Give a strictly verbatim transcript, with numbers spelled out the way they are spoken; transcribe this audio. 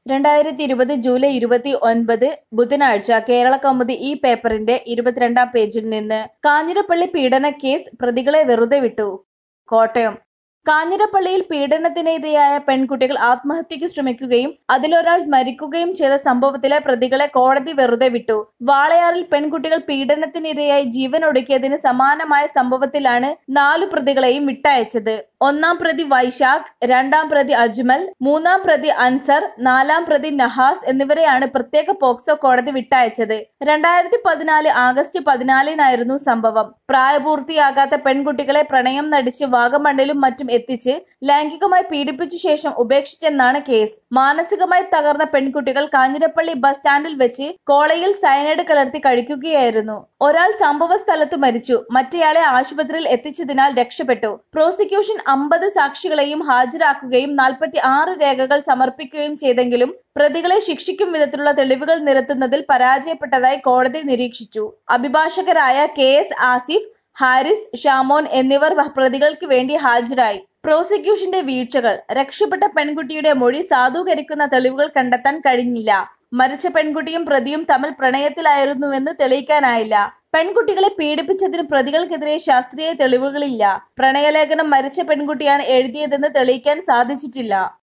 രണ്ടായിരത്തി ഇരുപത് ജൂലൈ ഇരുപത്തി ഒൻപത് ബുധനാഴ്ച കേരളകൗമുദി ഈ പേപ്പറിന്റെ ഇരുപത്തിരണ്ടാം പേജിൽ നിന്ന് കാഞ്ഞിരപ്പള്ളി പീഡനക്കേസ് പ്രതികളെ വെറുതെ വിട്ടു. കോട്ടയം കാഞ്ഞിരപ്പള്ളിയിൽ പീഡനത്തിനിരയായ പെൺകുട്ടികൾ ആത്മഹത്യയ്ക്ക് ശ്രമിക്കുകയും അതിലൊരാൾ മരിക്കുകയും ചെയ്ത സംഭവത്തിലെ പ്രതികളെ കോടതി വെറുതെ വിട്ടു. വാളയാറിൽ പെൺകുട്ടികൾ പീഡനത്തിനിരയായി ജീവനൊടുക്കിയതിന് സമാനമായ സംഭവത്തിലാണ് നാലു പ്രതികളെയും വിട്ടയച്ചത്. ഒന്നാം പ്രതി വൈശാഖ്, രണ്ടാം പ്രതി അജ്മൽ, മൂന്നാം പ്രതി അൻസർ, നാലാം പ്രതി നഹാസ് എന്നിവരെയാണ് പ്രത്യേക പോക്സോ കോടതി വിട്ടയച്ചത്. രണ്ടായിരത്തി പതിനാല് ആഗസ്റ്റ് പതിനാലിനായിരുന്നു സംഭവം. പ്രായപൂർത്തിയാകാത്ത പെൺകുട്ടികളെ പ്രണയം നടിച്ച് വാഗമണ്ണിലും മറ്റും എത്തിച്ച് ലൈംഗികമായി പീഡിപ്പിച്ച ശേഷം ഉപേക്ഷിച്ചെന്നാണ് കേസ്. മാനസികമായി തകർന്ന പെൺകുട്ടികൾ കാഞ്ഞിരപ്പള്ളി ബസ് സ്റ്റാൻഡിൽ വെച്ച് കോളയിൽ സയനൈഡ് കലർത്തി കഴിക്കുകയായിരുന്നു. ഒരാൾ സംഭവ സ്ഥലത്ത് മരിച്ചു, മറ്റേയാളെ ആശുപത്രിയിൽ എത്തിച്ചതിനാൽ രക്ഷപ്പെട്ടു. പ്രോസിക്യൂഷൻ അമ്പത് സാക്ഷികളെയും ഹാജരാക്കുകയും നാൽപ്പത്തി ആറ് രേഖകൾ സമർപ്പിക്കുകയും ചെയ്തെങ്കിലും പ്രതികളെ ശിക്ഷിക്കും വിധത്തിലുള്ള തെളിവുകൾ നിരത്തുന്നതിൽ പരാജയപ്പെട്ടതായി കോടതി നിരീക്ഷിച്ചു. അഭിഭാഷകരായ കെ എസ് ആസിഫ്, ഹാരിസ്, ഷാമോൻ എന്നിവർ പ്രതികൾക്ക് വേണ്ടി ഹാജരായി. പ്രോസിക്യൂഷന്റെ വീഴ്ചകൾ: രക്ഷപ്പെട്ട പെൺകുട്ടിയുടെ മൊഴി സാധൂകരിക്കുന്ന തെളിവുകൾ കണ്ടെത്താൻ കഴിഞ്ഞില്ല. മരിച്ച പെൺകുട്ടിയും പ്രതിയും തമ്മിൽ പ്രണയത്തിലായിരുന്നുവെന്ന് തെളിയിക്കാനായില്ല. പെൺകുട്ടികളെ പീഡിപ്പിച്ചതിന് പ്രതികൾക്കെതിരെ ശാസ്ത്രീയ തെളിവുകളില്ല. പ്രണയലേഖനം മരിച്ച പെൺകുട്ടിയാണ് എഴുതിയതെന്ന് തെളിയിക്കാൻ സാധിച്ചിട്ടില്ല.